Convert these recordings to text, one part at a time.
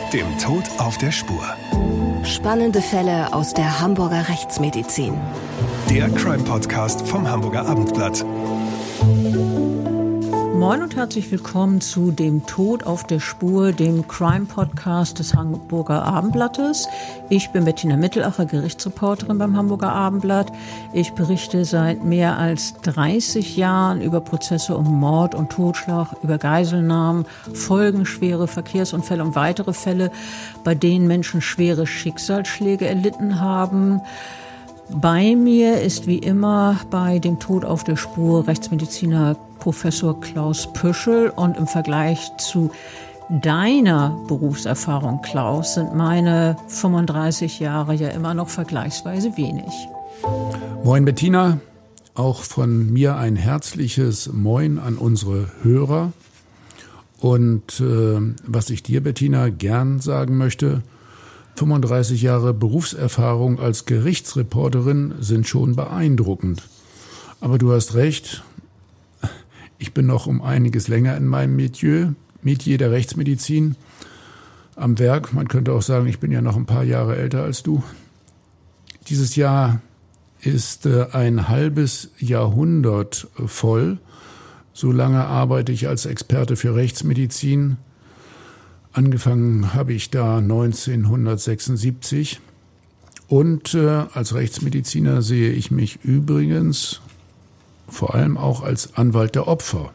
Dem Tod auf der Spur. Spannende Fälle aus der Hamburger Rechtsmedizin. Der Crime-Podcast vom Hamburger Abendblatt. Moin und herzlich willkommen zu Dem Tod auf der Spur, dem Crime-Podcast des Hamburger Abendblattes. Ich bin Bettina Mittelacher, Gerichtsreporterin beim Hamburger Abendblatt. Ich berichte seit mehr als 30 Jahren über Prozesse um Mord und Totschlag, über Geiselnahmen, folgenschwere Verkehrsunfälle und weitere Fälle, bei denen Menschen schwere Schicksalsschläge erlitten haben. Bei mir ist wie immer bei Dem Tod auf der Spur Rechtsmediziner Professor Klaus Püschel, und im Vergleich zu deiner Berufserfahrung, Klaus, sind meine 35 Jahre ja immer noch vergleichsweise wenig. Moin Bettina, auch von mir ein herzliches Moin an unsere Hörer. Und was ich dir, Bettina, gern sagen möchte: 35 Jahre Berufserfahrung als Gerichtsreporterin sind schon beeindruckend. Aber du hast recht, ich bin noch um einiges länger in meinem Metier der Rechtsmedizin am Werk. Man könnte auch sagen, ich bin ja noch ein paar Jahre älter als du. Dieses Jahr ist ein halbes Jahrhundert voll. So lange arbeite ich als Experte für Rechtsmedizin. Angefangen habe ich da 1976. Und als Rechtsmediziner sehe ich mich übrigens vor allem auch als Anwalt der Opfer.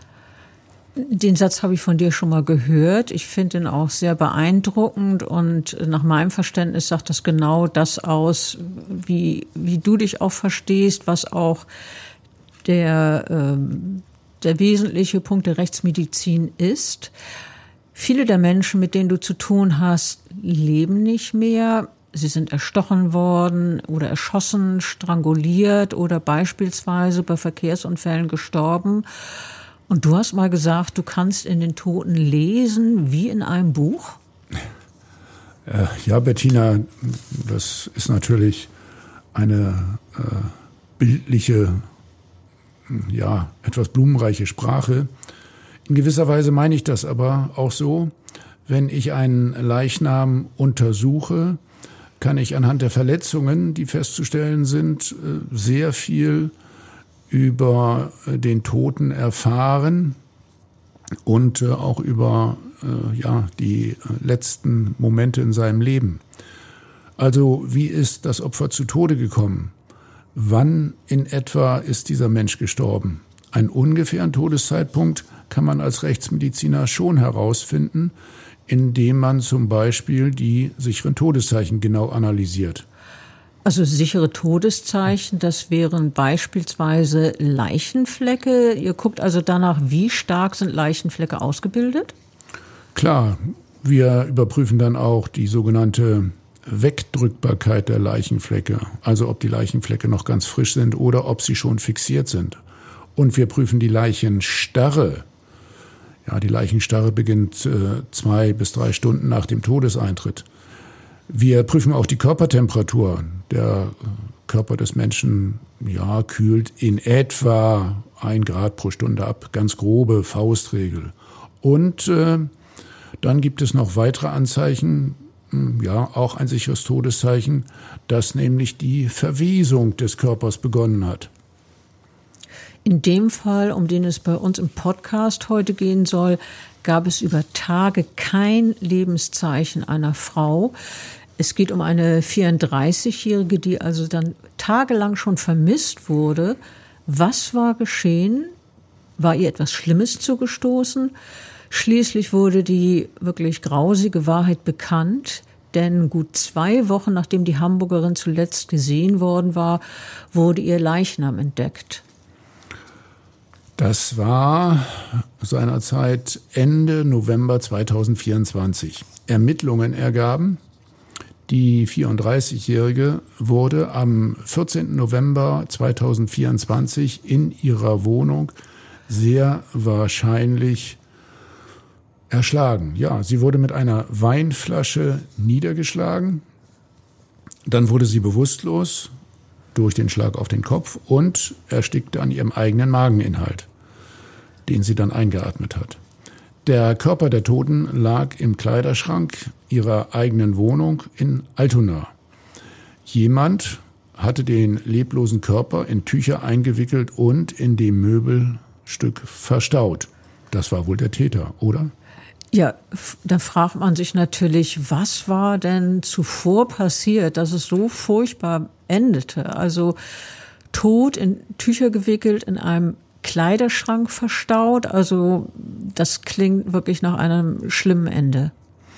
Den Satz habe ich von dir schon mal gehört. Ich finde ihn auch sehr beeindruckend, und nach meinem Verständnis sagt das genau das aus, wie du dich auch verstehst, was auch der wesentliche Punkt der Rechtsmedizin ist. Viele der Menschen, mit denen du zu tun hast, leben nicht mehr. Sie sind erstochen worden oder erschossen, stranguliert oder beispielsweise bei Verkehrsunfällen gestorben. Und du hast mal gesagt, du kannst in den Toten lesen wie in einem Buch? Ja, Bettina, das ist natürlich eine bildliche, etwas blumenreiche Sprache. In gewisser Weise meine ich das aber auch so: Wenn ich einen Leichnam untersuche, kann ich anhand der Verletzungen, die festzustellen sind, sehr viel über den Toten erfahren und auch über die letzten Momente in seinem Leben. Also, wie ist das Opfer zu Tode gekommen? Wann in etwa ist dieser Mensch gestorben? Einen ungefähren Todeszeitpunkt kann man als Rechtsmediziner schon herausfinden, indem man zum Beispiel die sicheren Todeszeichen genau analysiert. Also sichere Todeszeichen, das wären beispielsweise Leichenflecke. Ihr guckt also danach, wie stark sind Leichenflecke ausgebildet? Klar, wir überprüfen dann auch die sogenannte Wegdrückbarkeit der Leichenflecke. Also ob die Leichenflecke noch ganz frisch sind oder ob sie schon fixiert sind. Und wir prüfen die Leichenstarre. Ja, die Leichenstarre beginnt 2 bis 3 Stunden nach dem Todeseintritt. Wir prüfen auch die Körpertemperatur. Der Körper des Menschen kühlt in etwa 1 Grad pro Stunde ab. Ganz grobe Faustregel. Und dann gibt es noch weitere Anzeichen, auch ein sicheres Todeszeichen, dass nämlich die Verwesung des Körpers begonnen hat. In dem Fall, um den es bei uns im Podcast heute gehen soll, gab es über Tage kein Lebenszeichen einer Frau. Es geht um eine 34-Jährige, die also dann tagelang schon vermisst wurde. Was war geschehen? War ihr etwas Schlimmes zugestoßen? Schließlich wurde die wirklich grausige Wahrheit bekannt, denn gut 2 Wochen nachdem die Hamburgerin zuletzt gesehen worden war, wurde ihr Leichnam entdeckt. Das war seinerzeit Ende November 2024. Ermittlungen ergaben, die 34-Jährige wurde am 14. November 2024 in ihrer Wohnung sehr wahrscheinlich erschlagen. Ja, sie wurde mit einer Weinflasche niedergeschlagen. Dann wurde sie bewusstlos durch den Schlag auf den Kopf und erstickte an ihrem eigenen Mageninhalt, den sie dann eingeatmet hat. Der Körper der Toten lag im Kleiderschrank ihrer eigenen Wohnung in Altona. Jemand hatte den leblosen Körper in Tücher eingewickelt und in dem Möbelstück verstaut. Das war wohl der Täter, oder? Ja, da fragt man sich natürlich, was war denn zuvor passiert, dass es so furchtbar endete? Also tot, in Tücher gewickelt, in einem Kleiderschrank verstaut. Also das klingt wirklich nach einem schlimmen Ende.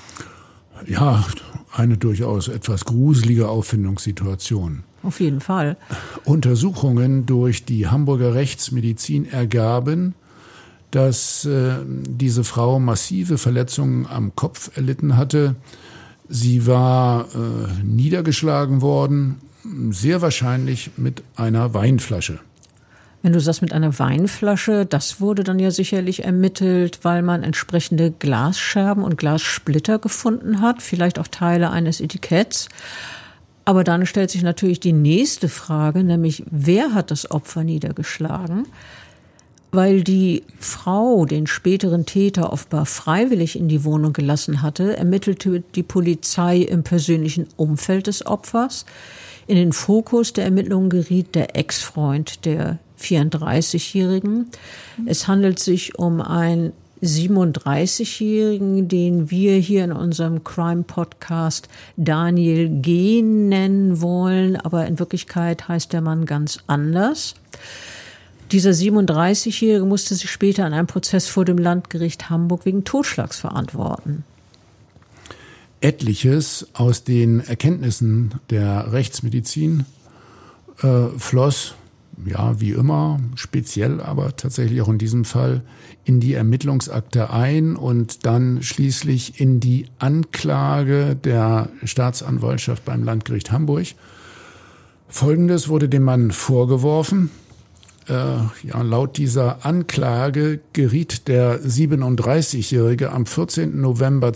Ja, eine durchaus etwas gruselige Auffindungssituation. Auf jeden Fall. Untersuchungen durch die Hamburger Rechtsmedizin ergaben, dass diese Frau massive Verletzungen am Kopf erlitten hatte. Sie war niedergeschlagen worden, sehr wahrscheinlich mit einer Weinflasche. Wenn du sagst mit einer Weinflasche, das wurde dann ja sicherlich ermittelt, weil man entsprechende Glasscherben und Glassplitter gefunden hat, vielleicht auch Teile eines Etiketts. Aber dann stellt sich natürlich die nächste Frage, nämlich wer hat das Opfer niedergeschlagen? Weil die Frau den späteren Täter offenbar freiwillig in die Wohnung gelassen hatte, ermittelte die Polizei im persönlichen Umfeld des Opfers. In den Fokus der Ermittlungen geriet der Ex-Freund der 34-Jährigen. Es handelt sich um einen 37-Jährigen, den wir hier in unserem Crime-Podcast Daniel G. nennen wollen, aber in Wirklichkeit heißt der Mann ganz anders. Dieser 37-Jährige musste sich später an einem Prozess vor dem Landgericht Hamburg wegen Totschlags verantworten. Etliches aus den Erkenntnissen der Rechtsmedizin floss, ja wie immer, speziell aber tatsächlich auch in diesem Fall, in die Ermittlungsakte ein und dann schließlich in die Anklage der Staatsanwaltschaft beim Landgericht Hamburg. Folgendes wurde dem Mann vorgeworfen. Laut dieser Anklage geriet der 37-Jährige am 14. November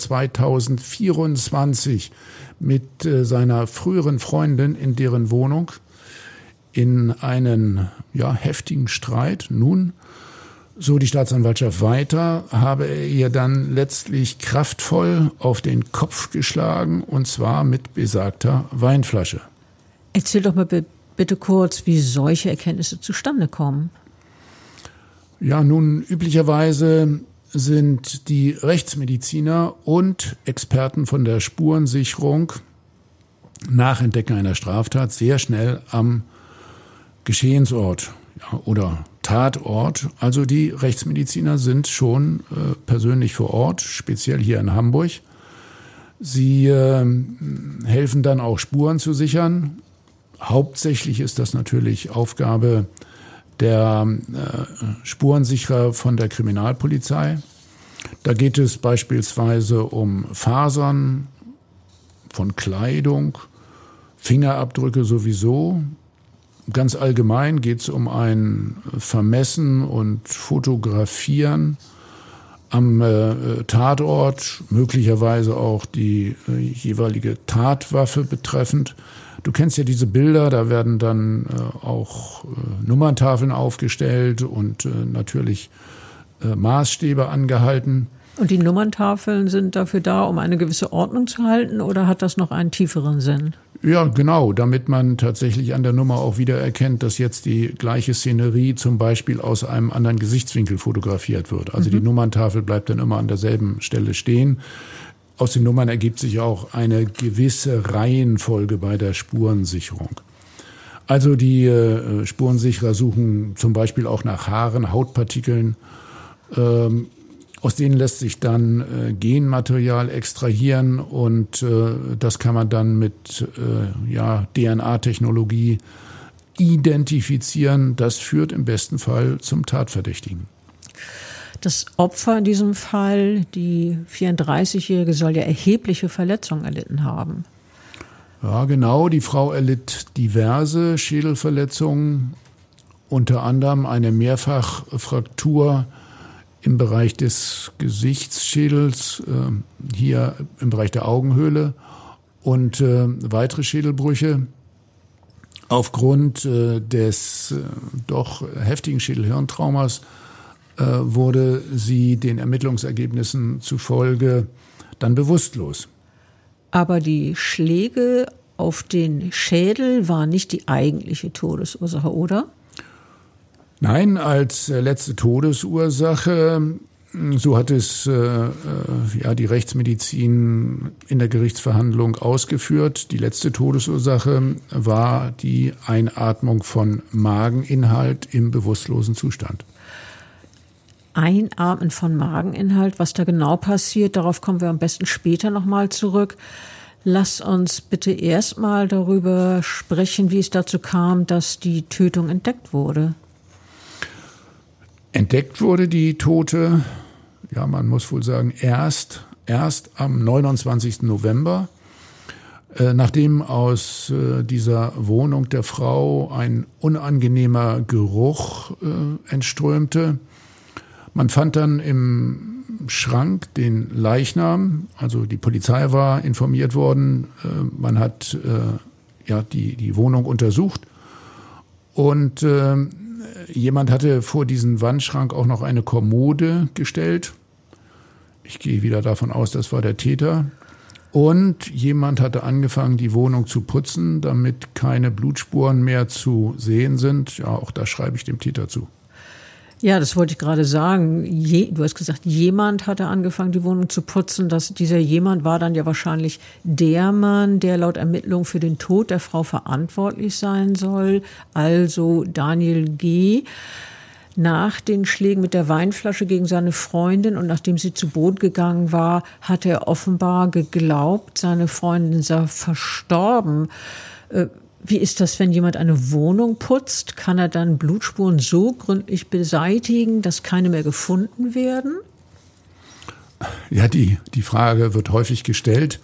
2024 mit seiner früheren Freundin in deren Wohnung in einen heftigen Streit. Nun, so die Staatsanwaltschaft weiter, habe er ihr dann letztlich kraftvoll auf den Kopf geschlagen, und zwar mit besagter Weinflasche. Erzähl doch mal bitte kurz, wie solche Erkenntnisse zustande kommen. Ja, nun, üblicherweise sind die Rechtsmediziner und Experten von der Spurensicherung nach Entdecken einer Straftat sehr schnell am Geschehensort oder Tatort. Also die Rechtsmediziner sind schon persönlich vor Ort, speziell hier in Hamburg. Sie helfen dann auch Spuren zu sichern. Hauptsächlich ist das natürlich Aufgabe der Spurensicherer von der Kriminalpolizei. Da geht es beispielsweise um Fasern von Kleidung, Fingerabdrücke sowieso. Ganz allgemein geht es um ein Vermessen und Fotografieren am Tatort, möglicherweise auch die jeweilige Tatwaffe betreffend. Du kennst ja diese Bilder, da werden dann auch Nummerntafeln aufgestellt und natürlich Maßstäbe angehalten. Und die Nummerntafeln sind dafür da, um eine gewisse Ordnung zu halten, oder hat das noch einen tieferen Sinn? Ja, genau, damit man tatsächlich an der Nummer auch wieder erkennt, dass jetzt die gleiche Szenerie zum Beispiel aus einem anderen Gesichtswinkel fotografiert wird. Also die Nummerntafel bleibt dann immer an derselben Stelle stehen. Aus den Nummern ergibt sich auch eine gewisse Reihenfolge bei der Spurensicherung. Also die Spurensicherer suchen zum Beispiel auch nach Haaren, Hautpartikeln. Aus denen lässt sich dann Genmaterial extrahieren und das kann man dann mit DNA-Technologie identifizieren. Das führt im besten Fall zum Tatverdächtigen. Das Opfer in diesem Fall, die 34-Jährige, soll ja erhebliche Verletzungen erlitten haben. Ja, genau. Die Frau erlitt diverse Schädelverletzungen, unter anderem eine Mehrfachfraktur im Bereich des Gesichtsschädels, hier im Bereich der Augenhöhle und weitere Schädelbrüche. Aufgrund des doch heftigen Schädelhirntraumas wurde sie den Ermittlungsergebnissen zufolge dann bewusstlos. Aber die Schläge auf den Schädel waren nicht die eigentliche Todesursache, oder? Nein, als letzte Todesursache, so hat es die Rechtsmedizin in der Gerichtsverhandlung ausgeführt. Die letzte Todesursache war die Einatmung von Mageninhalt im bewusstlosen Zustand. Einatmen von Mageninhalt, was da genau passiert, darauf kommen wir am besten später nochmal zurück. Lass uns bitte erstmal darüber sprechen, wie es dazu kam, dass die Tötung entdeckt wurde. Entdeckt wurde die Tote, ja, man muss wohl sagen, erst am 29. November, nachdem aus dieser Wohnung der Frau ein unangenehmer Geruch entströmte. Man fand dann im Schrank den Leichnam, also die Polizei war informiert worden, man hat die Wohnung untersucht und jemand hatte vor diesen Wandschrank auch noch eine Kommode gestellt. Ich gehe wieder davon aus, das war der Täter. Und jemand hatte angefangen, die Wohnung zu putzen, damit keine Blutspuren mehr zu sehen sind. Ja, auch das schreibe ich dem Täter zu. Ja, das wollte ich gerade sagen. Du hast gesagt, jemand hatte angefangen, die Wohnung zu putzen. Dieser jemand war dann ja wahrscheinlich der Mann, der laut Ermittlung für den Tod der Frau verantwortlich sein soll, also Daniel G. Nach den Schlägen mit der Weinflasche gegen seine Freundin und nachdem sie zu Boden gegangen war, hat er offenbar geglaubt, seine Freundin sei verstorben. Wie ist das, wenn jemand eine Wohnung putzt? Kann er dann Blutspuren so gründlich beseitigen, dass keine mehr gefunden werden? Ja, die Frage wird häufig gestellt.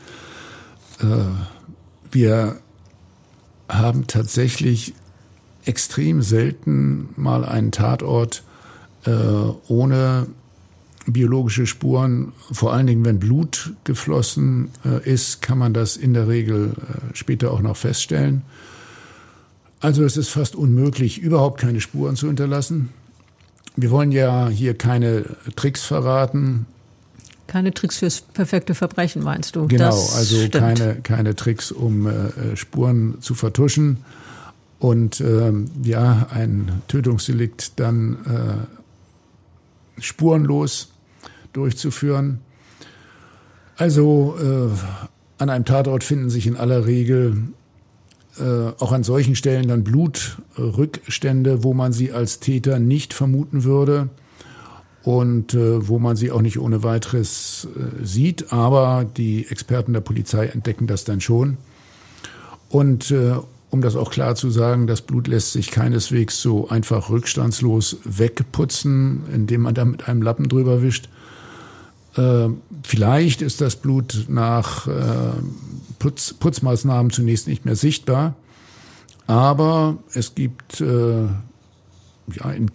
Wir haben tatsächlich extrem selten mal einen Tatort ohne biologische Spuren. Vor allen Dingen, wenn Blut geflossen ist, kann man das in der Regel später auch noch feststellen. Also es ist fast unmöglich, überhaupt keine Spuren zu hinterlassen. Wir wollen ja hier keine Tricks verraten. Keine Tricks fürs perfekte Verbrechen, meinst du? Genau, das also keine Tricks, um Spuren zu vertuschen und ein Tötungsdelikt dann spurenlos durchzuführen. Also an einem Tatort finden sich in aller Regel auch an solchen Stellen dann Blutrückstände, wo man sie als Täter nicht vermuten würde und wo man sie auch nicht ohne weiteres sieht. Aber die Experten der Polizei entdecken das dann schon. Und um das auch klar zu sagen, das Blut lässt sich keineswegs so einfach rückstandslos wegputzen, indem man da mit einem Lappen drüber wischt. Vielleicht ist das Blut nach Putzmaßnahmen zunächst nicht mehr sichtbar, aber es gibt in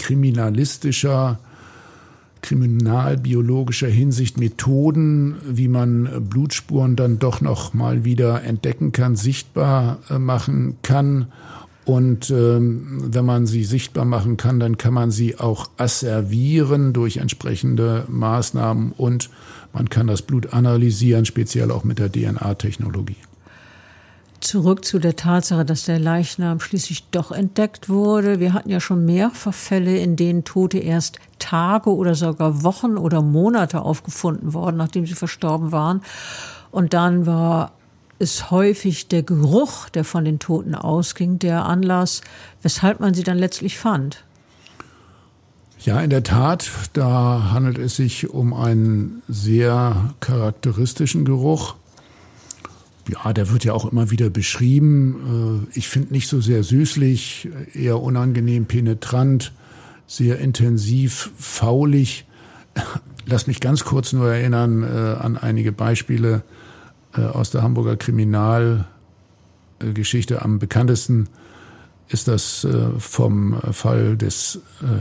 kriminalbiologischer Hinsicht Methoden, wie man Blutspuren dann doch noch mal wieder entdecken kann, sichtbar machen kann. Und wenn man sie sichtbar machen kann, dann kann man sie auch asservieren durch entsprechende Maßnahmen und man kann das Blut analysieren, speziell auch mit der DNA-Technologie. Zurück zu der Tatsache, dass der Leichnam schließlich doch entdeckt wurde. Wir hatten ja schon mehrfach Fälle, in denen Tote erst Tage oder sogar Wochen oder Monate aufgefunden wurden, nachdem sie verstorben waren. Und dann war es häufig der Geruch, der von den Toten ausging, der Anlass, weshalb man sie dann letztlich fand. Ja, in der Tat, da handelt es sich um einen sehr charakteristischen Geruch. Ja, der wird ja auch immer wieder beschrieben. Ich finde nicht so sehr süßlich, eher unangenehm penetrant, sehr intensiv, faulig. Lass mich ganz kurz nur erinnern an einige Beispiele aus der Hamburger Kriminalgeschichte. Am bekanntesten ist das vom Fall des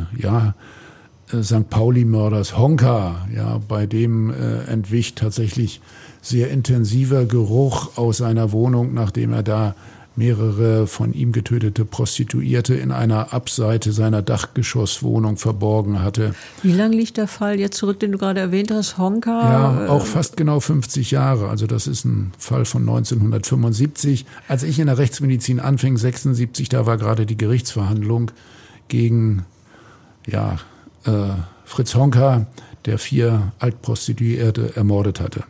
St. Pauli-Mörders Honka. Ja, bei dem entwich tatsächlich sehr intensiver Geruch aus seiner Wohnung, nachdem er da mehrere von ihm getötete Prostituierte in einer Abseite seiner Dachgeschosswohnung verborgen hatte. Wie lange liegt der Fall jetzt zurück, den du gerade erwähnt hast, Honka? Ja, auch fast genau 50 Jahre. Also das ist ein Fall von 1975. Als ich in der Rechtsmedizin anfing, 76, da war gerade die Gerichtsverhandlung gegen Fritz Honka, der 4 Altprostituierte ermordet hatte.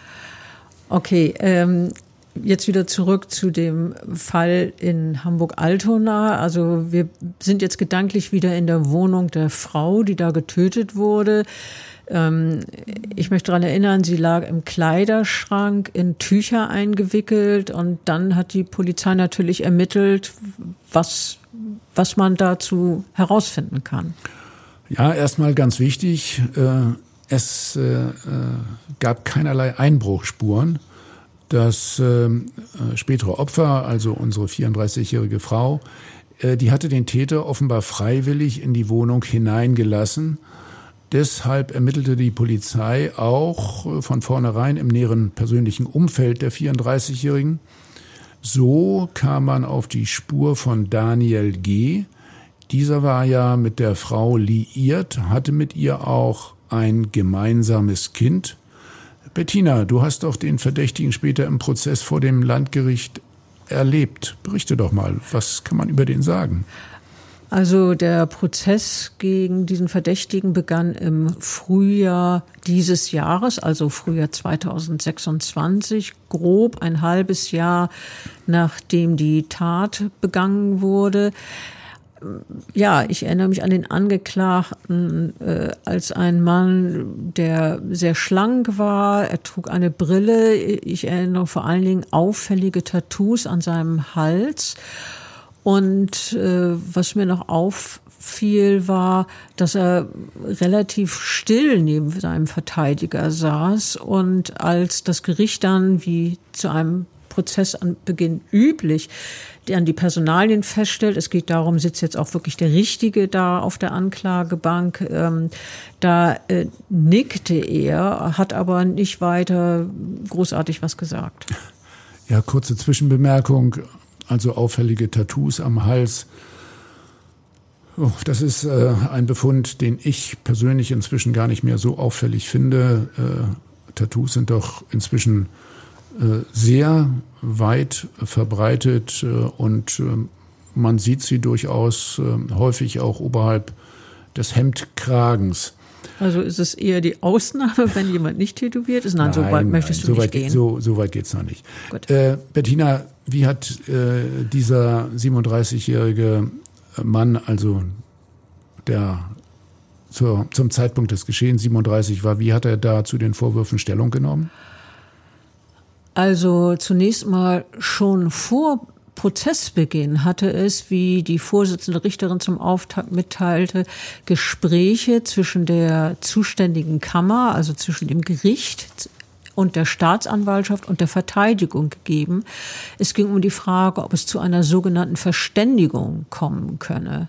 Okay, jetzt wieder zurück zu dem Fall in Hamburg-Altona. Also wir sind jetzt gedanklich wieder in der Wohnung der Frau, die da getötet wurde. Ich möchte daran erinnern, sie lag im Kleiderschrank in Tücher eingewickelt und dann hat die Polizei natürlich ermittelt, was man dazu herausfinden kann. Ja, erstmal ganz wichtig, es gab keinerlei Einbruchsspuren. Das spätere Opfer, also unsere 34-jährige Frau, die hatte den Täter offenbar freiwillig in die Wohnung hineingelassen. Deshalb ermittelte die Polizei auch von vornherein im näheren persönlichen Umfeld der 34-Jährigen. So kam man auf die Spur von Daniel G. Dieser war ja mit der Frau liiert, hatte mit ihr auch ein gemeinsames Kind. Bettina, du hast doch den Verdächtigen später im Prozess vor dem Landgericht erlebt. Berichte doch mal, was kann man über den sagen? Also der Prozess gegen diesen Verdächtigen begann im Frühjahr dieses Jahres, also Frühjahr 2026, grob ein halbes Jahr nachdem die Tat begangen wurde. Ja, ich erinnere mich an den Angeklagten als ein Mann, der sehr schlank war. Er trug eine Brille. Ich erinnere vor allen Dingen auffällige Tattoos an seinem Hals. Und was mir noch auffiel, war, dass er relativ still neben seinem Verteidiger saß. Und als das Gericht dann, wie zu einem Prozessanbeginn üblich, dann die Personalien feststellt, es geht darum, sitzt jetzt auch wirklich der Richtige da auf der Anklagebank, da nickte er, hat aber nicht weiter großartig was gesagt. Ja, kurze Zwischenbemerkung, also auffällige Tattoos am Hals. Oh, das ist ein Befund, den ich persönlich inzwischen gar nicht mehr so auffällig finde. Tattoos sind doch inzwischen sehr weit verbreitet und man sieht sie durchaus häufig auch oberhalb des Hemdkragens. Also ist es eher die Ausnahme, wenn jemand nicht tätowiert ist? Nein, so weit möchtest du nicht gehen. So weit geht's noch nicht. Bettina, wie hat dieser 37-jährige Mann, also der zum Zeitpunkt des Geschehens 37 war, wie hat er da zu den Vorwürfen Stellung genommen? Also zunächst mal schon vor Prozessbeginn hatte es, wie die Vorsitzende Richterin zum Auftakt mitteilte, Gespräche zwischen der zuständigen Kammer, also zwischen dem Gericht und der Staatsanwaltschaft und der Verteidigung gegeben. Es ging um die Frage, ob es zu einer sogenannten Verständigung kommen könne.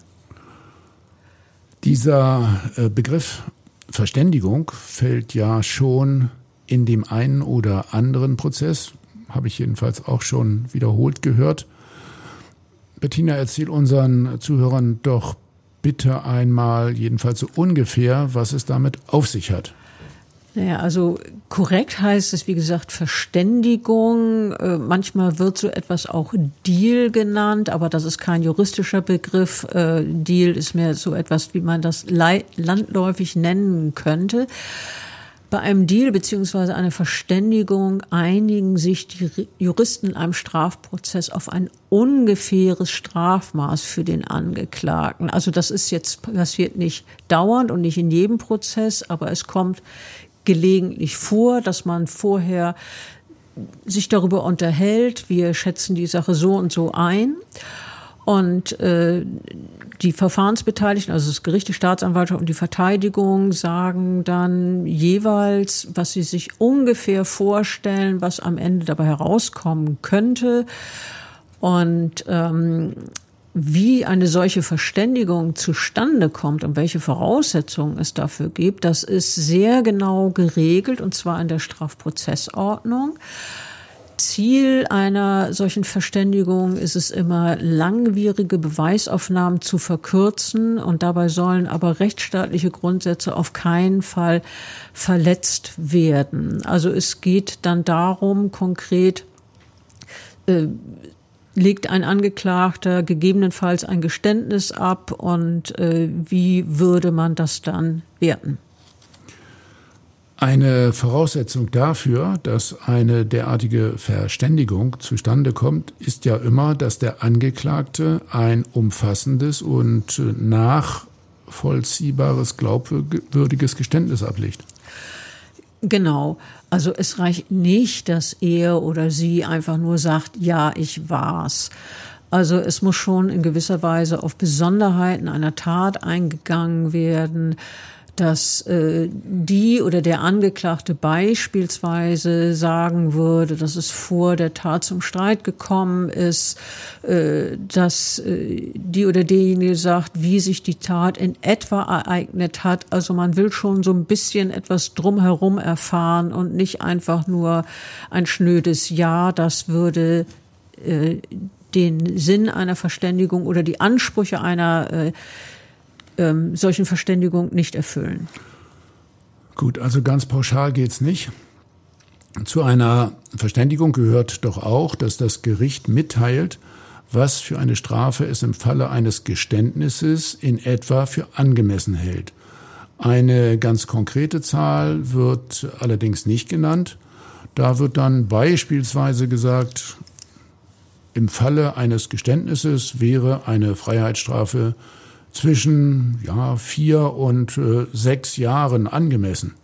Dieser Begriff Verständigung fällt ja schon in dem einen oder anderen Prozess, habe ich jedenfalls auch schon wiederholt gehört. Bettina, erzähl unseren Zuhörern doch bitte einmal, jedenfalls so ungefähr, was es damit auf sich hat. Naja, also korrekt heißt es, wie gesagt, Verständigung. Manchmal wird so etwas auch Deal genannt, aber das ist kein juristischer Begriff. Deal ist mehr so etwas, wie man das landläufig nennen könnte. Bei einem Deal bzw. einer Verständigung einigen sich die Juristen in einem Strafprozess auf ein ungefähres Strafmaß für den Angeklagten. Also das ist jetzt passiert nicht dauernd und nicht in jedem Prozess, aber es kommt gelegentlich vor, dass man vorher sich darüber unterhält, wir schätzen die Sache so und so ein. Und die Verfahrensbeteiligten, also das Gericht, die Staatsanwaltschaft und die Verteidigung, sagen dann jeweils, was sie sich ungefähr vorstellen, was am Ende dabei herauskommen könnte. Und wie eine solche Verständigung zustande kommt und welche Voraussetzungen es dafür gibt, das ist sehr genau geregelt, und zwar in der Strafprozessordnung. Ziel einer solchen Verständigung ist es immer, langwierige Beweisaufnahmen zu verkürzen, und dabei sollen aber rechtsstaatliche Grundsätze auf keinen Fall verletzt werden. Also es geht dann darum, konkret, legt ein Angeklagter gegebenenfalls ein Geständnis ab, und wie würde man das dann werten? Eine Voraussetzung dafür, dass eine derartige Verständigung zustande kommt, ist ja immer, dass der Angeklagte ein umfassendes und nachvollziehbares, glaubwürdiges Geständnis ablegt. Genau. Also es reicht nicht, dass er oder sie einfach nur sagt, ja, ich war's. Also es muss schon in gewisser Weise auf Besonderheiten einer Tat eingegangen werden, dass die oder der Angeklagte beispielsweise sagen würde, dass es vor der Tat zum Streit gekommen ist, dass die oder derjenige sagt, wie sich die Tat in etwa ereignet hat. Also man will schon so ein bisschen etwas drumherum erfahren und nicht einfach nur ein schnödes Ja. Das würde den Sinn einer Verständigung oder die Ansprüche einer solchen Verständigung nicht erfüllen. Gut, also ganz pauschal geht's nicht. Zu einer Verständigung gehört doch auch, dass das Gericht mitteilt, was für eine Strafe es im Falle eines Geständnisses in etwa für angemessen hält. Eine ganz konkrete Zahl wird allerdings nicht genannt. Da wird dann beispielsweise gesagt, im Falle eines Geständnisses wäre eine Freiheitsstrafe zwischen 4 und 6 Jahren angemessen.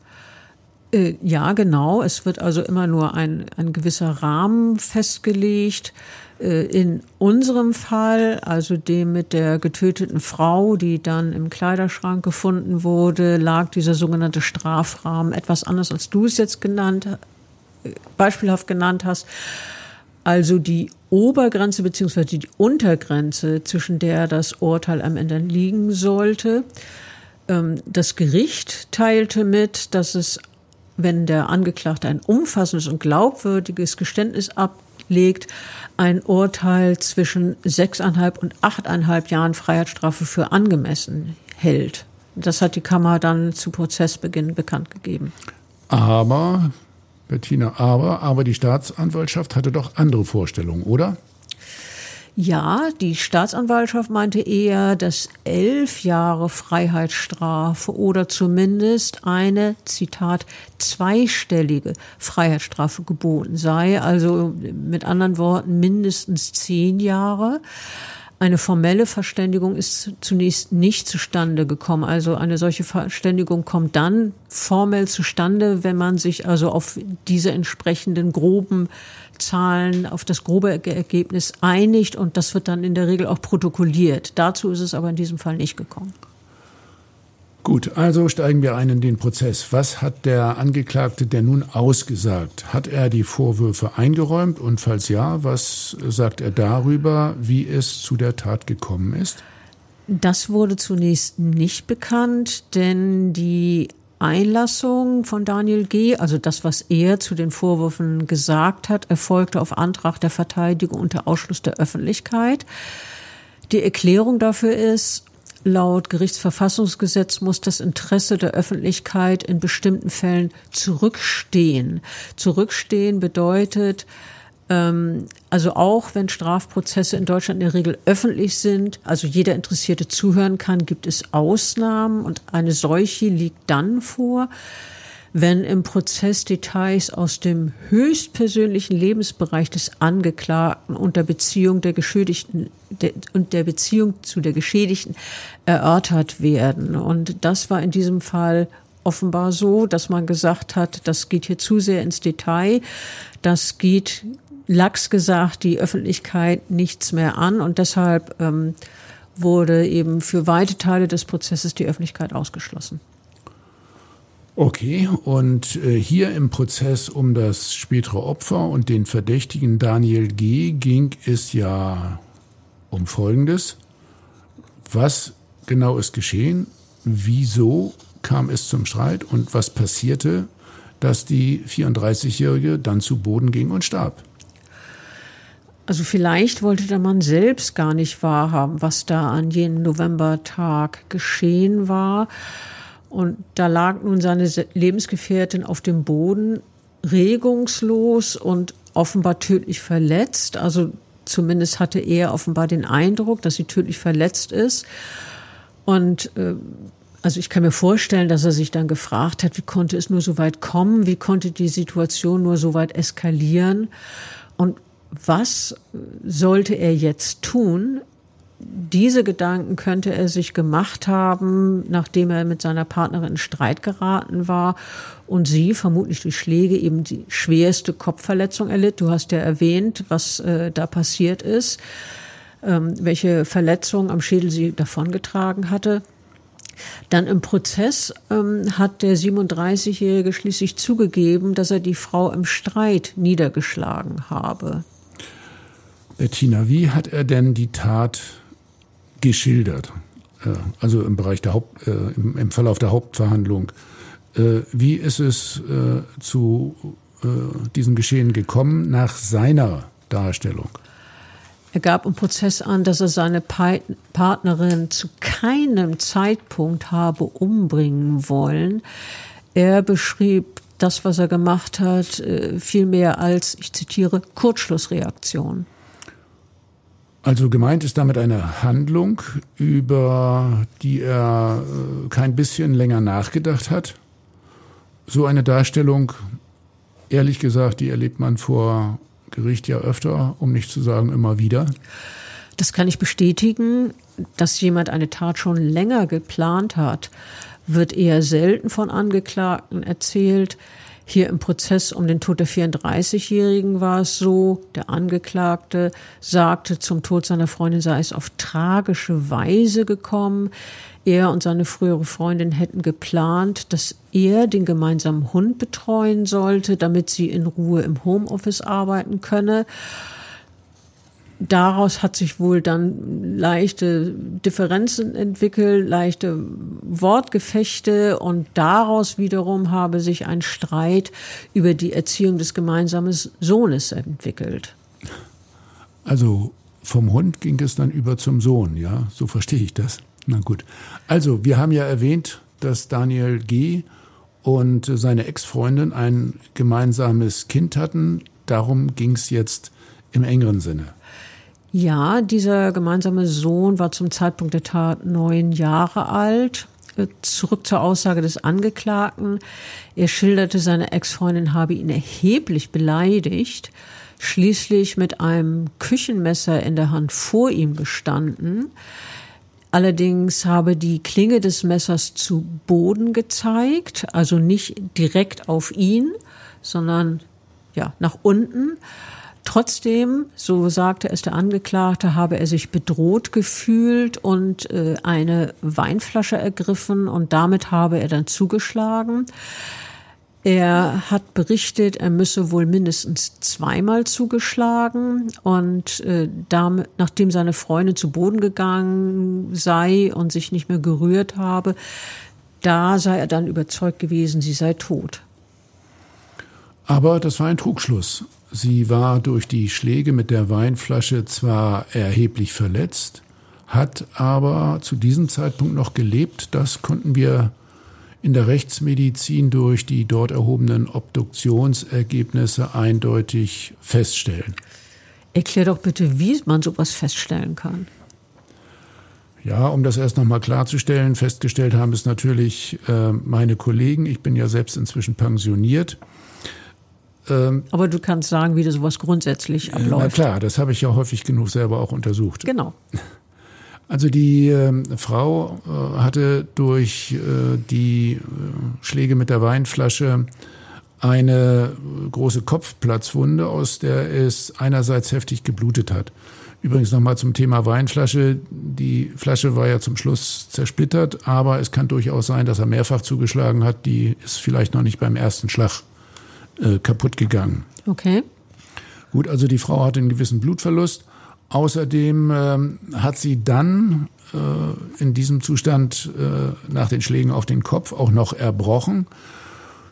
Ja, genau. Es wird also immer nur ein gewisser Rahmen festgelegt. In unserem Fall, also dem mit der getöteten Frau, die dann im Kleiderschrank gefunden wurde, lag dieser sogenannte Strafrahmen etwas anders, als du es jetzt beispielhaft genannt hast. Also die Obergrenze bzw. die Untergrenze, zwischen der das Urteil am Ende liegen sollte. Das Gericht teilte mit, dass es, wenn der Angeklagte ein umfassendes und glaubwürdiges Geständnis ablegt, ein Urteil zwischen 6,5 und 8,5 Jahren Freiheitsstrafe für angemessen hält. Das hat die Kammer dann zu Prozessbeginn bekannt gegeben. Aber Bettina, aber die Staatsanwaltschaft hatte doch andere Vorstellungen, oder? Ja, die Staatsanwaltschaft meinte eher, dass 11 Jahre Freiheitsstrafe oder zumindest eine, Zitat, zweistellige Freiheitsstrafe geboten sei. Also mit anderen Worten mindestens 10 Jahre. Eine formelle Verständigung ist zunächst nicht zustande gekommen. Also eine solche Verständigung kommt dann formell zustande, wenn man sich also auf diese entsprechenden groben Zahlen, auf das grobe Ergebnis einigt, und das wird dann in der Regel auch protokolliert. Dazu ist es aber in diesem Fall nicht gekommen. Gut, also steigen wir ein in den Prozess. Was hat der Angeklagte denn nun ausgesagt? Hat er die Vorwürfe eingeräumt, und falls ja, was sagt er darüber, wie es zu der Tat gekommen ist? Das wurde zunächst nicht bekannt, denn die Einlassung von Daniel G., also das, was er zu den Vorwürfen gesagt hat, erfolgte auf Antrag der Verteidigung unter Ausschluss der Öffentlichkeit. Die Erklärung dafür ist, laut Gerichtsverfassungsgesetz muss das Interesse der Öffentlichkeit in bestimmten Fällen zurückstehen. Zurückstehen bedeutet, also auch wenn Strafprozesse in Deutschland in der Regel öffentlich sind, also jeder Interessierte zuhören kann, gibt es Ausnahmen, und eine solche liegt dann vor, wenn im Prozess Details aus dem höchstpersönlichen Lebensbereich des Angeklagten und der Beziehung der Geschädigten und der Beziehung zu der Geschädigten erörtert werden. Und das war in diesem Fall offenbar so, dass man gesagt hat, das geht hier zu sehr ins Detail, das geht, lax gesagt, die Öffentlichkeit nichts mehr an, und deshalb wurde eben für weite Teile des Prozesses die Öffentlichkeit ausgeschlossen. Okay, und hier im Prozess um das spätere Opfer und den Verdächtigen Daniel G. ging es ja um Folgendes. Was genau ist geschehen? Wieso kam es zum Streit? Und was passierte, dass die 34-Jährige dann zu Boden ging und starb? Also vielleicht wollte der Mann selbst gar nicht wahrhaben, was da an jenem Novembertag geschehen war. Und da lag nun seine Lebensgefährtin auf dem Boden, regungslos und offenbar tödlich verletzt. Also zumindest hatte er offenbar den Eindruck, dass sie tödlich verletzt ist. Und also ich kann mir vorstellen, dass er sich dann gefragt hat, wie konnte es nur so weit kommen? Wie konnte die Situation nur so weit eskalieren? Und was sollte er jetzt tun? Diese Gedanken könnte er sich gemacht haben, nachdem er mit seiner Partnerin in Streit geraten war und sie vermutlich durch Schläge eben die schwerste Kopfverletzung erlitt. Du hast ja erwähnt, was da passiert ist, welche Verletzung am Schädel sie davongetragen hatte. Dann im Prozess hat der 37-Jährige schließlich zugegeben, dass er die Frau im Streit niedergeschlagen habe. Bettina, wie hat er denn die Tat geschildert? Also im Bereich im Verlauf der Hauptverhandlung. Wie ist es zu diesem Geschehen gekommen nach seiner Darstellung? Er gab im Prozess an, dass er seine Partnerin zu keinem Zeitpunkt habe umbringen wollen. Er beschrieb das, was er gemacht hat, vielmehr als, ich zitiere, Kurzschlussreaktion. Also gemeint ist damit eine Handlung, über die er kein bisschen länger nachgedacht hat. So eine Darstellung, ehrlich gesagt, die erlebt man vor Gericht ja öfter, um nicht zu sagen immer wieder. Das kann ich bestätigen, dass jemand eine Tat schon länger geplant hat, wird eher selten von Angeklagten erzählt. Hier im Prozess um den Tod der 34-Jährigen war es so, der Angeklagte sagte, zum Tod seiner Freundin sei es auf tragische Weise gekommen. Er und seine frühere Freundin hätten geplant, dass er den gemeinsamen Hund betreuen sollte, damit sie in Ruhe im Homeoffice arbeiten könne. Daraus hat sich wohl dann leichte Differenzen entwickelt, leichte Wortgefechte und daraus wiederum habe sich ein Streit über die Erziehung des gemeinsamen Sohnes entwickelt. Also vom Hund ging es dann über zum Sohn, ja? So verstehe ich das. Na gut. Also wir haben ja erwähnt, dass Daniel G. und seine Ex-Freundin ein gemeinsames Kind hatten. Darum ging es jetzt im engeren Sinne. Ja, dieser gemeinsame Sohn war zum Zeitpunkt der Tat 9 Jahre alt. Zurück zur Aussage des Angeklagten. Er schilderte, seine Ex-Freundin habe ihn erheblich beleidigt, schließlich mit einem Küchenmesser in der Hand vor ihm gestanden. Allerdings habe die Klinge des Messers zu Boden gezeigt, also nicht direkt auf ihn, sondern ja, nach unten. Trotzdem, so sagte es der Angeklagte, habe er sich bedroht gefühlt und eine Weinflasche ergriffen und damit habe er dann zugeschlagen. Er hat berichtet, er müsse wohl mindestens 2-mal zugeschlagen und damit, nachdem seine Freundin zu Boden gegangen sei und sich nicht mehr gerührt habe, da sei er dann überzeugt gewesen, sie sei tot. Aber das war ein Trugschluss. Sie war durch die Schläge mit der Weinflasche zwar erheblich verletzt, hat aber zu diesem Zeitpunkt noch gelebt. Das konnten wir in der Rechtsmedizin durch die dort erhobenen Obduktionsergebnisse eindeutig feststellen. Erklär doch bitte, wie man sowas feststellen kann. Ja, um das erst nochmal klarzustellen, festgestellt haben es natürlich meine Kollegen. Ich bin ja selbst inzwischen pensioniert. Aber du kannst sagen, wie das sowas grundsätzlich abläuft. Na klar, das habe ich ja häufig genug selber auch untersucht. Genau. Also die Frau hatte durch die Schläge mit der Weinflasche eine große Kopfplatzwunde, aus der es einerseits heftig geblutet hat. Übrigens nochmal zum Thema Weinflasche. Die Flasche war ja zum Schluss zersplittert, aber es kann durchaus sein, dass er mehrfach zugeschlagen hat. Die ist vielleicht noch nicht beim ersten Schlag kaputt gegangen. Okay. Gut, also die Frau hatte einen gewissen Blutverlust. Außerdem hat sie dann in diesem Zustand nach den Schlägen auf den Kopf auch noch erbrochen.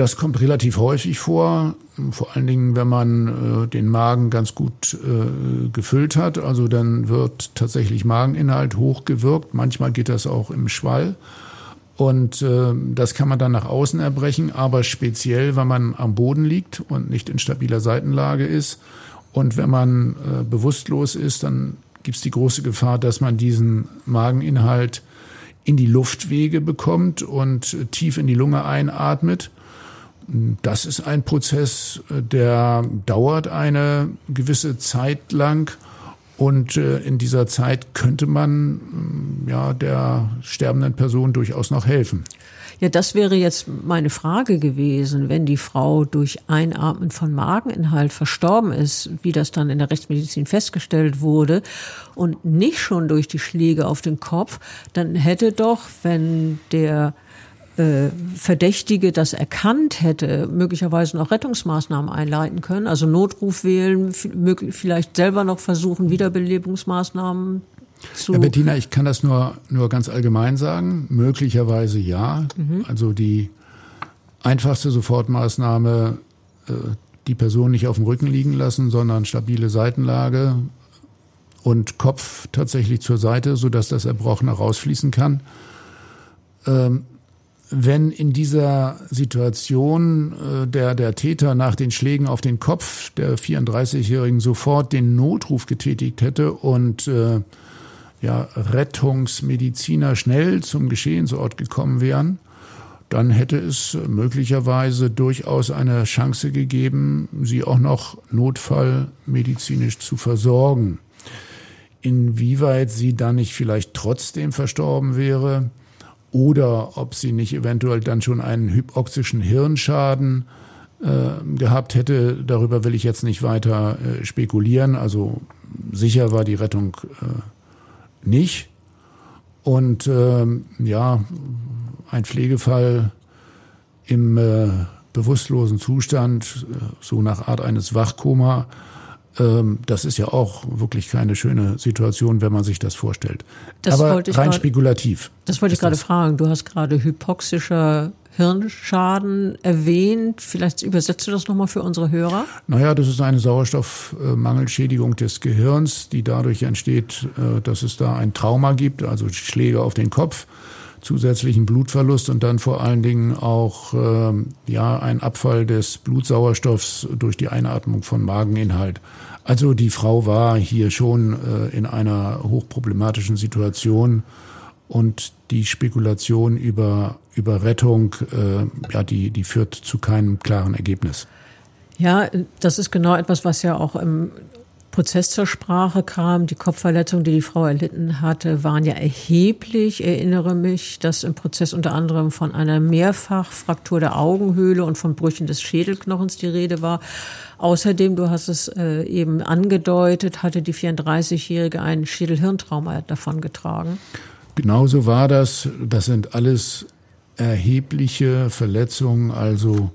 Das kommt relativ häufig vor allen Dingen, wenn man den Magen ganz gut gefüllt hat. Also dann wird tatsächlich Mageninhalt hochgewirkt. Manchmal geht das auch im Schwall. Und das kann man dann nach außen erbrechen, aber speziell, wenn man am Boden liegt und nicht in stabiler Seitenlage ist. Und wenn man bewusstlos ist, dann gibt es die große Gefahr, dass man diesen Mageninhalt in die Luftwege bekommt und tief in die Lunge einatmet. Das ist ein Prozess, der dauert eine gewisse Zeit lang. Und in dieser Zeit könnte man der sterbenden Person durchaus noch helfen. Ja, das wäre jetzt meine Frage gewesen, wenn die Frau durch Einatmen von Mageninhalt verstorben ist, wie das dann in der Rechtsmedizin festgestellt wurde, und nicht schon durch die Schläge auf den Kopf, dann hätte doch, wenn der Verdächtige das erkannt hätte, möglicherweise noch Rettungsmaßnahmen einleiten können, also Notruf wählen, vielleicht selber noch versuchen, Wiederbelebungsmaßnahmen zu... Ja, Bettina, ich kann das nur ganz allgemein sagen. Möglicherweise ja. Also die einfachste Sofortmaßnahme, die Person nicht auf dem Rücken liegen lassen, sondern stabile Seitenlage und Kopf tatsächlich zur Seite, sodass das Erbrochene rausfließen kann. Wenn in dieser Situation der Täter nach den Schlägen auf den Kopf der 34-Jährigen sofort den Notruf getätigt hätte und Rettungsmediziner schnell zum Geschehensort gekommen wären, dann hätte es möglicherweise durchaus eine Chance gegeben, sie auch noch notfallmedizinisch zu versorgen. Inwieweit sie dann nicht vielleicht trotzdem verstorben wäre, oder ob sie nicht eventuell dann schon einen hypoxischen Hirnschaden gehabt hätte, darüber will ich jetzt nicht weiter spekulieren. Also sicher war die Rettung nicht. Und ein Pflegefall im bewusstlosen Zustand, so nach Art eines Wachkoma, das ist ja auch wirklich keine schöne Situation, wenn man sich das vorstellt. Aber rein spekulativ. Das wollte ich gerade fragen. Du hast gerade hypoxischer Hirnschaden erwähnt. Vielleicht übersetzt du das nochmal für unsere Hörer? Naja, das ist eine Sauerstoffmangelschädigung des Gehirns, die dadurch entsteht, dass es da ein Trauma gibt, also Schläge auf den Kopf, zusätzlichen Blutverlust und dann vor allen Dingen auch ein Abfall des Blutsauerstoffs durch die Einatmung von Mageninhalt. Also die Frau war hier schon in einer hochproblematischen Situation und die Spekulation über Rettung, die führt zu keinem klaren Ergebnis. Ja, das ist genau etwas, was ja auch im Prozess zur Sprache kam. Die Kopfverletzungen, die die Frau erlitten hatte, waren ja erheblich. Ich erinnere mich, dass im Prozess unter anderem von einer Mehrfachfraktur der Augenhöhle und von Brüchen des Schädelknochens die Rede war. Außerdem, du hast es eben angedeutet, hatte die 34-Jährige ein Schädelhirntrauma davongetragen. Genauso war das. Das sind alles erhebliche Verletzungen, also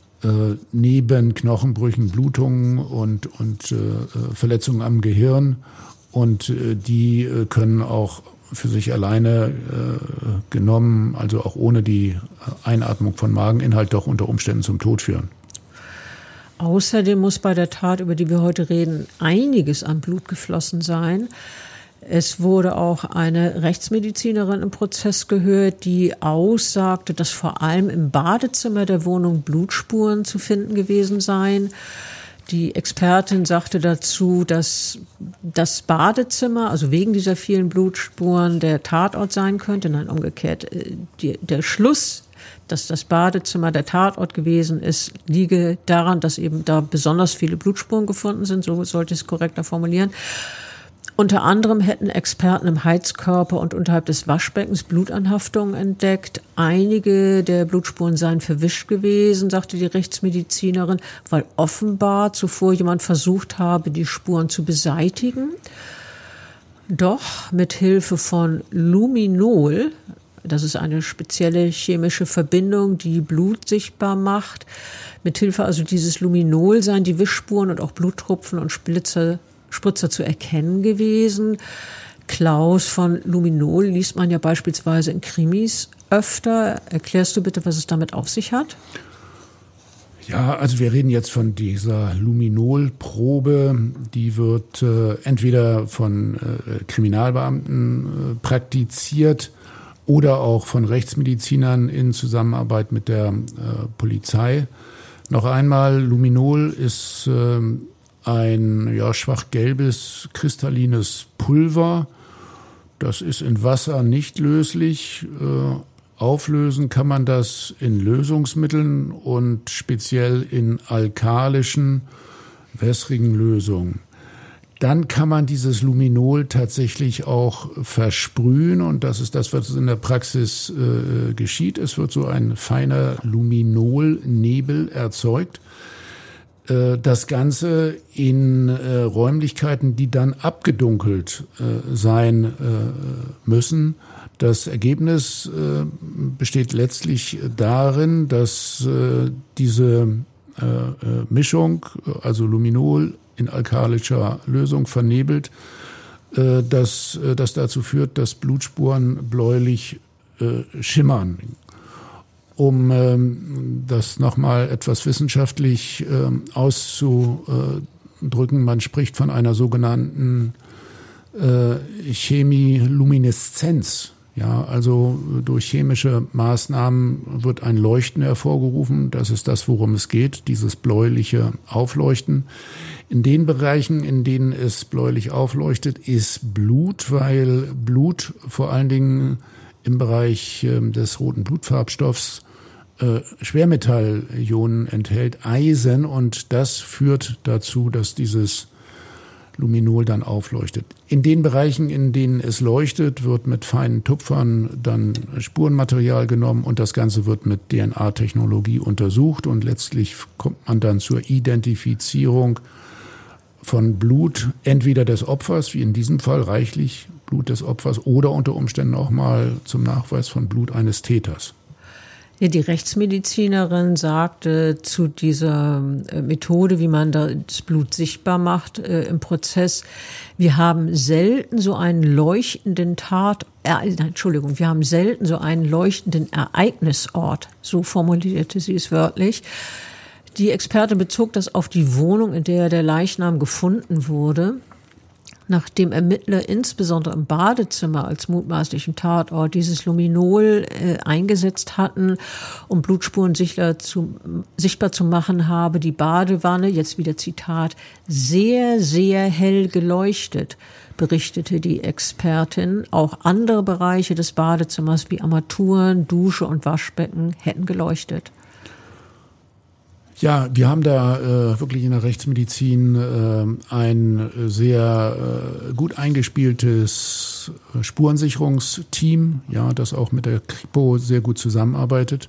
neben Knochenbrüchen, Blutungen und Verletzungen am Gehirn. Und die können auch für sich alleine genommen, also auch ohne die Einatmung von Mageninhalt, doch unter Umständen zum Tod führen. Außerdem muss bei der Tat, über die wir heute reden, einiges an Blut geflossen sein. Es wurde auch eine Rechtsmedizinerin im Prozess gehört, die aussagte, dass vor allem im Badezimmer der Wohnung Blutspuren zu finden gewesen seien. Die Expertin sagte dazu, dass das Badezimmer, also wegen dieser vielen Blutspuren, der Tatort sein könnte. Nein, umgekehrt. Der Schluss, dass das Badezimmer der Tatort gewesen ist, liege daran, dass eben da besonders viele Blutspuren gefunden sind. So sollte ich es korrekter formulieren. Unter anderem hätten Experten im Heizkörper und unterhalb des Waschbeckens Blutanhaftungen entdeckt. Einige der Blutspuren seien verwischt gewesen, sagte die Rechtsmedizinerin, weil offenbar zuvor jemand versucht habe, die Spuren zu beseitigen. Doch mit Hilfe von Luminol, das ist eine spezielle chemische Verbindung, die Blut sichtbar macht, mit Hilfe also dieses Luminol seien die Wischspuren und auch Bluttropfen und Spritzer zu erkennen gewesen. Klaus, von Luminol liest man ja beispielsweise in Krimis öfter. Erklärst du bitte, was es damit auf sich hat? Ja, also wir reden jetzt von dieser Luminol-Probe, die wird entweder von Kriminalbeamten praktiziert oder auch von Rechtsmedizinern in Zusammenarbeit mit der Polizei. Noch einmal, Luminol ist ein schwach gelbes, kristallines Pulver. Das ist in Wasser nicht löslich. Auflösen kann man das in Lösungsmitteln und speziell in alkalischen, wässrigen Lösungen. Dann kann man dieses Luminol tatsächlich auch versprühen und das ist das, was in der Praxis geschieht. Es wird so ein feiner Luminolnebel erzeugt. Das Ganze in Räumlichkeiten, die dann abgedunkelt sein müssen. Das Ergebnis besteht letztlich darin, dass diese Mischung, also Luminol in alkalischer Lösung vernebelt, dass das dazu führt, dass Blutspuren bläulich schimmern. Um das nochmal etwas wissenschaftlich auszudrücken, man spricht von einer sogenannten Chemilumineszenz. Ja, also durch chemische Maßnahmen wird ein Leuchten hervorgerufen. Das ist das, worum es geht, dieses bläuliche Aufleuchten. In den Bereichen, in denen es bläulich aufleuchtet, ist Blut, weil Blut vor allen Dingen im Bereich des roten Blutfarbstoffs Schwermetallionen enthält, Eisen, und das führt dazu, dass dieses Luminol dann aufleuchtet. In den Bereichen, in denen es leuchtet, wird mit feinen Tupfern dann Spurenmaterial genommen und das Ganze wird mit DNA-Technologie untersucht und letztlich kommt man dann zur Identifizierung von Blut, entweder des Opfers, wie in diesem Fall reichlich Blut des Opfers, oder unter Umständen auch mal zum Nachweis von Blut eines Täters. Ja, die Rechtsmedizinerin sagte zu dieser Methode, wie man das Blut sichtbar macht im Prozess, wir haben selten so einen leuchtenden wir haben selten so einen leuchtenden Ereignisort, so formulierte sie es wörtlich. Die Expertin bezog das auf die Wohnung, in der der Leichnam gefunden wurde. Nachdem Ermittler insbesondere im Badezimmer als mutmaßlichen Tatort dieses Luminol eingesetzt hatten, um Blutspuren sichtbar zu machen, habe die Badewanne, jetzt wieder Zitat, sehr, sehr hell geleuchtet, berichtete die Expertin. Auch andere Bereiche des Badezimmers wie Armaturen, Dusche und Waschbecken hätten geleuchtet. Ja, wir haben da wirklich in der Rechtsmedizin ein sehr gut eingespieltes Spurensicherungsteam, ja, das auch mit der Kripo sehr gut zusammenarbeitet.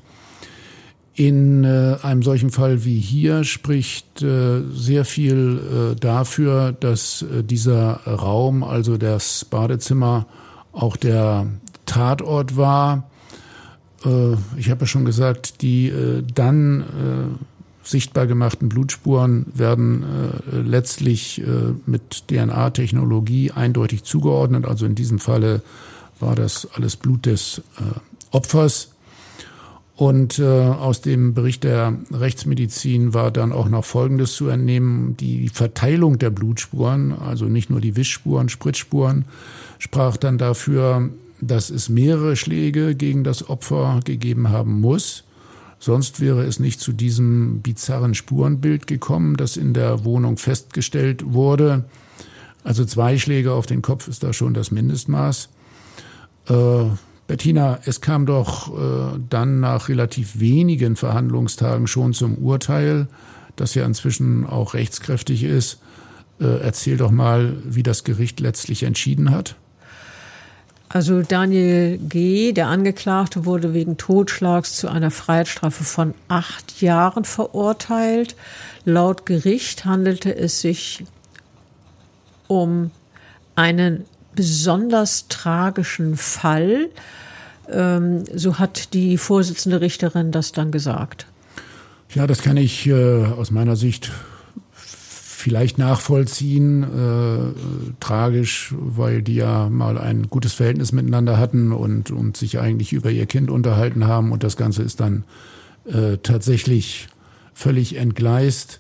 In einem solchen Fall wie hier spricht sehr viel dafür, dass dieser Raum, also das Badezimmer, auch der Tatort war. Ich habe ja schon gesagt, die dann sichtbar gemachten Blutspuren werden letztlich mit DNA-Technologie eindeutig zugeordnet. Also in diesem Falle war das alles Blut des Opfers. Und aus dem Bericht der Rechtsmedizin war dann auch noch Folgendes zu entnehmen. Die Verteilung der Blutspuren, also nicht nur die Wischspuren, Spritzspuren, sprach dann dafür, dass es mehrere Schläge gegen das Opfer gegeben haben muss. Sonst wäre es nicht zu diesem bizarren Spurenbild gekommen, das in der Wohnung festgestellt wurde. Also 2 Schläge auf den Kopf ist da schon das Mindestmaß. Bettina, es kam doch dann nach relativ wenigen Verhandlungstagen schon zum Urteil, das ja inzwischen auch rechtskräftig ist. Erzähl doch mal, wie das Gericht letztlich entschieden hat. Also Daniel G., der Angeklagte, wurde wegen Totschlags zu einer Freiheitsstrafe von 8 Jahren verurteilt. Laut Gericht handelte es sich um einen besonders tragischen Fall. So hat die Vorsitzende Richterin das dann gesagt. Ja, das kann ich aus meiner Sicht vielleicht nachvollziehen. Tragisch, weil die ja mal ein gutes Verhältnis miteinander hatten und sich eigentlich über ihr Kind unterhalten haben. Und das Ganze ist dann tatsächlich völlig entgleist.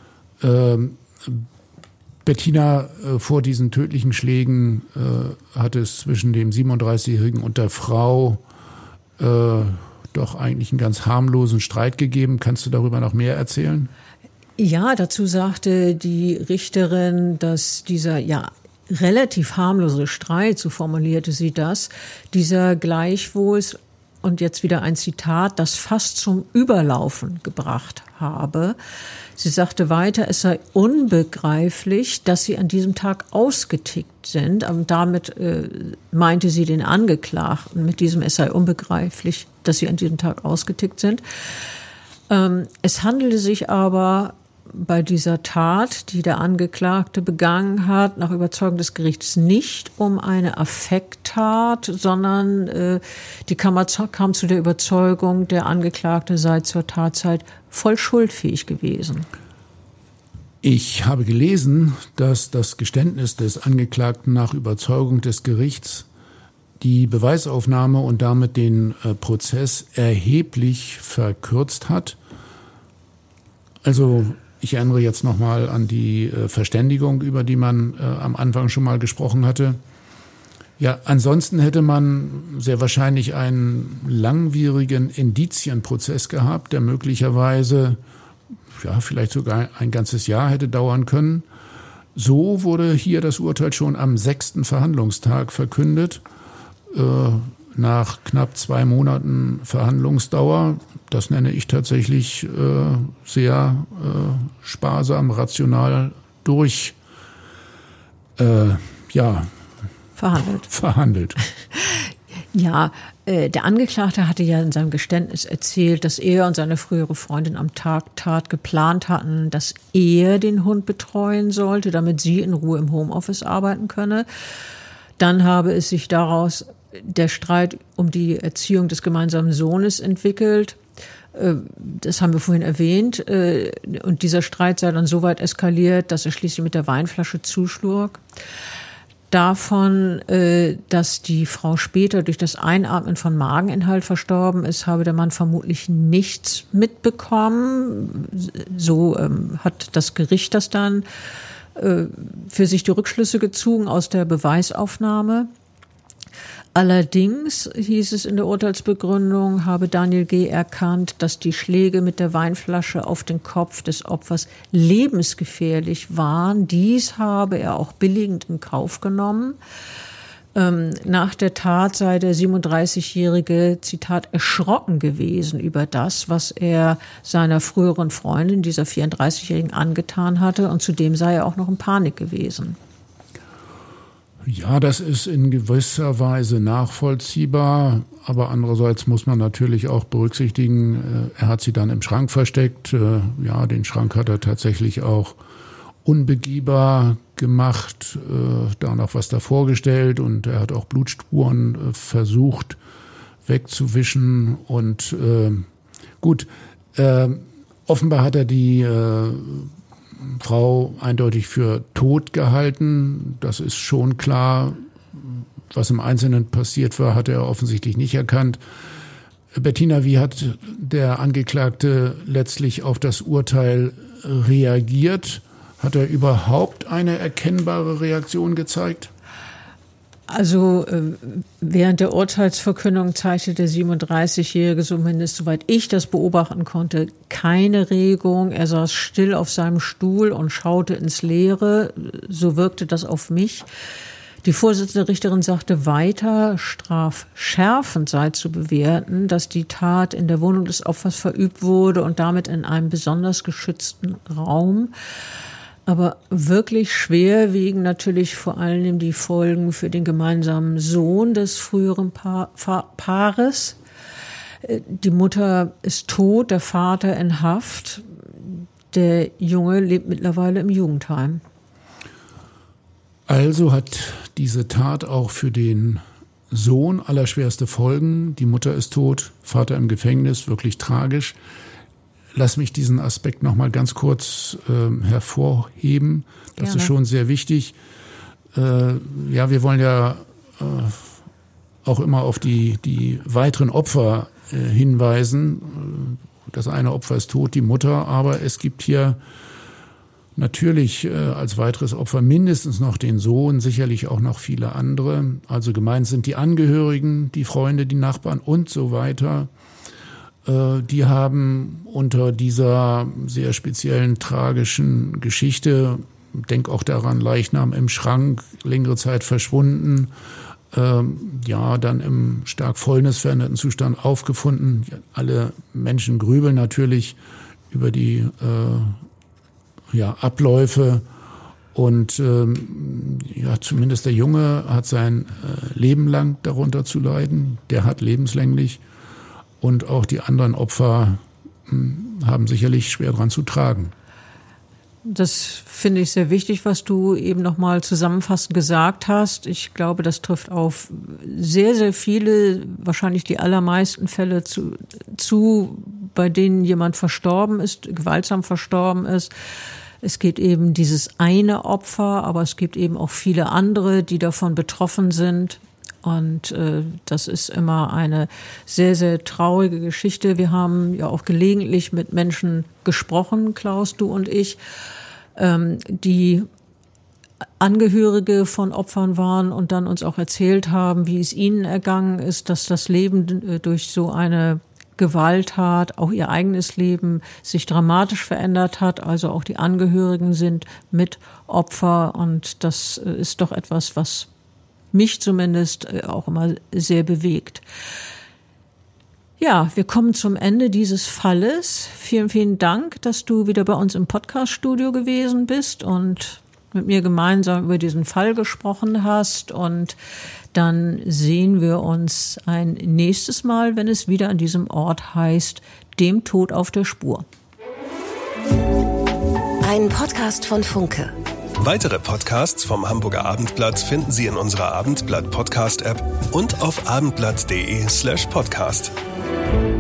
Bettina, vor diesen tödlichen Schlägen hat es zwischen dem 37-Jährigen und der Frau doch eigentlich einen ganz harmlosen Streit gegeben. Kannst du darüber noch mehr erzählen? Ja, dazu sagte die Richterin, dass dieser relativ harmlose Streit, so formulierte sie das, dieser gleichwohl, und jetzt wieder ein Zitat, das fast zum Überlaufen gebracht habe. Sie sagte weiter, es sei unbegreiflich, dass sie an diesem Tag ausgetickt sind. Und damit meinte sie den Angeklagten mit diesem, es sei unbegreiflich, dass sie an diesem Tag ausgetickt sind. Es handelte sich aber bei dieser Tat, die der Angeklagte begangen hat, nach Überzeugung des Gerichts nicht um eine Affekttat, sondern die Kammer kam zu der Überzeugung, der Angeklagte sei zur Tatzeit voll schuldfähig gewesen. Ich habe gelesen, dass das Geständnis des Angeklagten nach Überzeugung des Gerichts die Beweisaufnahme und damit den Prozess erheblich verkürzt hat. Also ich erinnere jetzt nochmal an die Verständigung, über die man am Anfang schon mal gesprochen hatte. Ja, ansonsten hätte man sehr wahrscheinlich einen langwierigen Indizienprozess gehabt, der möglicherweise vielleicht sogar ein ganzes Jahr hätte dauern können. So wurde hier das Urteil schon am 6. Verhandlungstag verkündet, nach knapp 2 Monaten Verhandlungsdauer. Das nenne ich tatsächlich sehr sparsam, rational verhandelt. Ja, der Angeklagte hatte ja in seinem Geständnis erzählt, dass er und seine frühere Freundin am Tag Tat geplant hatten, dass er den Hund betreuen sollte, damit sie in Ruhe im Homeoffice arbeiten könne. Dann habe es sich daraus der Streit um die Erziehung des gemeinsamen Sohnes entwickelt. Das haben wir vorhin erwähnt. Und dieser Streit sei dann so weit eskaliert, dass er schließlich mit der Weinflasche zuschlug. Davon, dass die Frau später durch das Einatmen von Mageninhalt verstorben ist, habe der Mann vermutlich nichts mitbekommen. So hat das Gericht das dann für sich die Rückschlüsse gezogen aus der Beweisaufnahme. Allerdings, hieß es in der Urteilsbegründung, habe Daniel G. erkannt, dass die Schläge mit der Weinflasche auf den Kopf des Opfers lebensgefährlich waren. Dies habe er auch billigend in Kauf genommen. Nach der Tat sei der 37-Jährige, Zitat, erschrocken gewesen über das, was er seiner früheren Freundin, dieser 34-Jährigen, angetan hatte. Und zudem sei er auch noch in Panik gewesen. Ja, das ist in gewisser Weise nachvollziehbar, aber andererseits muss man natürlich auch berücksichtigen, er hat sie dann im Schrank versteckt. Ja, den Schrank hat er tatsächlich auch unbegehbar gemacht, da noch was davor gestellt und er hat auch Blutspuren versucht wegzuwischen und gut, offenbar hat er die Frau eindeutig für tot gehalten. Das ist schon klar. Was im Einzelnen passiert war, hat er offensichtlich nicht erkannt. Bettina, wie hat der Angeklagte letztlich auf das Urteil reagiert? Hat er überhaupt eine erkennbare Reaktion gezeigt? Also während der Urteilsverkündung zeigte der 37-Jährige, zumindest soweit ich das beobachten konnte, keine Regung. Er saß still auf seinem Stuhl und schaute ins Leere. So wirkte das auf mich. Die Vorsitzende Richterin sagte weiter, strafschärfend sei zu bewerten, dass die Tat in der Wohnung des Opfers verübt wurde und damit in einem besonders geschützten Raum. Aber wirklich schwer wiegen natürlich vor allem die Folgen für den gemeinsamen Sohn des früheren Paares. Die Mutter ist tot, der Vater in Haft. Der Junge lebt mittlerweile im Jugendheim. Also hat diese Tat auch für den Sohn allerschwerste Folgen. Die Mutter ist tot, Vater im Gefängnis, wirklich tragisch. Lass mich diesen Aspekt noch mal ganz kurz hervorheben. Das Gerne. Ist schon sehr wichtig. Ja, wir wollen ja auch immer auf die weiteren Opfer hinweisen. das eine Opfer ist tot, die Mutter, aber es gibt hier natürlich als weiteres Opfer mindestens noch den Sohn, sicherlich auch noch viele andere. Also gemeint sind die Angehörigen, die Freunde, die Nachbarn und so weiter. Die haben unter dieser sehr speziellen, tragischen Geschichte, denk auch daran, Leichnam im Schrank, längere Zeit verschwunden, dann im stark fäulnisveränderten Zustand aufgefunden. Alle Menschen grübeln natürlich über die Abläufe und zumindest der Junge hat sein Leben lang darunter zu leiden. Der hat lebenslänglich und auch die anderen Opfer haben sicherlich schwer dran zu tragen. Das finde ich sehr wichtig, was du eben nochmal zusammenfassend gesagt hast. Ich glaube, das trifft auf sehr, sehr viele, wahrscheinlich die allermeisten Fälle zu, bei denen jemand verstorben ist, gewaltsam verstorben ist. Es geht eben dieses eine Opfer, aber es gibt eben auch viele andere, die davon betroffen sind. Und das ist immer eine sehr, sehr traurige Geschichte. Wir haben ja auch gelegentlich mit Menschen gesprochen, Klaus, du und ich, die Angehörige von Opfern waren und dann uns auch erzählt haben, wie es ihnen ergangen ist, dass das Leben durch so eine Gewalttat, auch ihr eigenes Leben sich dramatisch verändert hat. Also auch die Angehörigen sind mit Opfer und das ist doch etwas, was mich zumindest auch immer sehr bewegt. Ja, wir kommen zum Ende dieses Falles. Vielen, vielen Dank, dass du wieder bei uns im Podcast-Studio gewesen bist und mit mir gemeinsam über diesen Fall gesprochen hast. Und dann sehen wir uns ein nächstes Mal, wenn es wieder an diesem Ort heißt, dem Tod auf der Spur. Ein Podcast von Funke. Weitere Podcasts vom Hamburger Abendblatt finden Sie in unserer Abendblatt-Podcast-App und auf abendblatt.de/podcast.